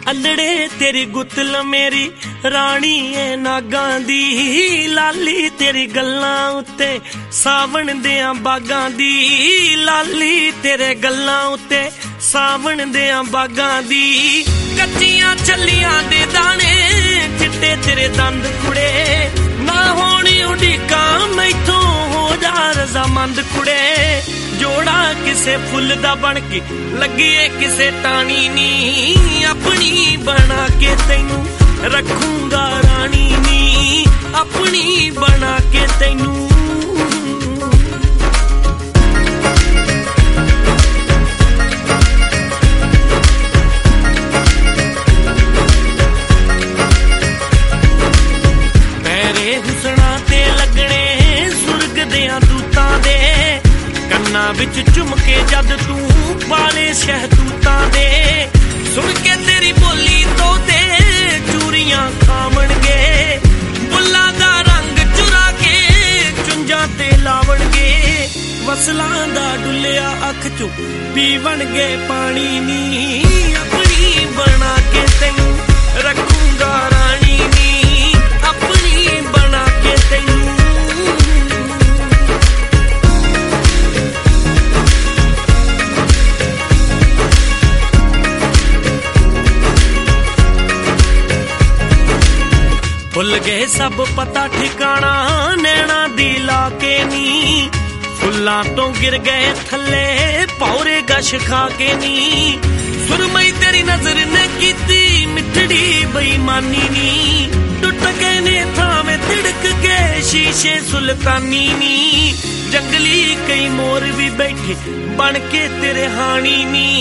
अल्लड़े तेरी गुत्तल मेरी रानी ए नागां दी, लाली तेरी गल्लां उत्ते सावण देआं बागां दी, लाली तेरे गल्लां उत्ते सावण देआं बागां दी। कच्चियां छल्लियां दे दाने चिट्टे तेरे दंद कुड़े, ना होनी उड़ीकां मैथों हो जा रज़ामंद कुड़े। जोड़ा किसे फुल दा बन के लगिए किसे टाणी नी, अपनी बना के तैनू रखूंगा रानी नी, अपनी बना के तैनू। पैरे हुसना ते लगने सुर्ग देआं दूतां दे, कन्ना विच झुमके जद तू पाले शहतूतां दे। सुन के तेरी बोली तोते चूरियां खावणगे, बुल्लां दा रंग चुरा के चुंजां ते लावणगे। वसलां दा डुलिया अख चों पीवणगे पानी नी, अपनी बना के तैनू रखूंगा रानी नी, अपनी बना के तैनू। भुल गए सब पता ठिकाना नैना दी लाके नी, फुल्लां तो गिर गए थल्ले पौरे गश खा के नी। सुरमई तेरी नजर ने कीती मिठड़ी बेईमानी नी, टुट गए ने थावे तिड़क के शीशे सुल्तानी नी। जंगली कई मोर भी बैठे बन के तेरे हानी नी,